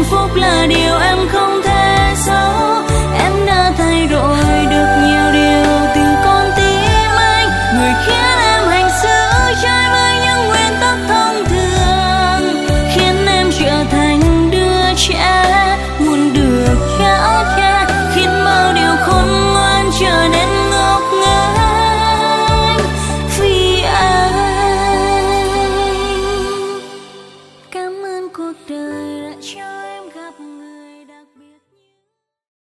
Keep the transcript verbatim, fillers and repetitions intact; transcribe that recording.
phúc là điều em không thể giấu. Em đã thay đổi được nhiều điều từ con tim anh, người khiến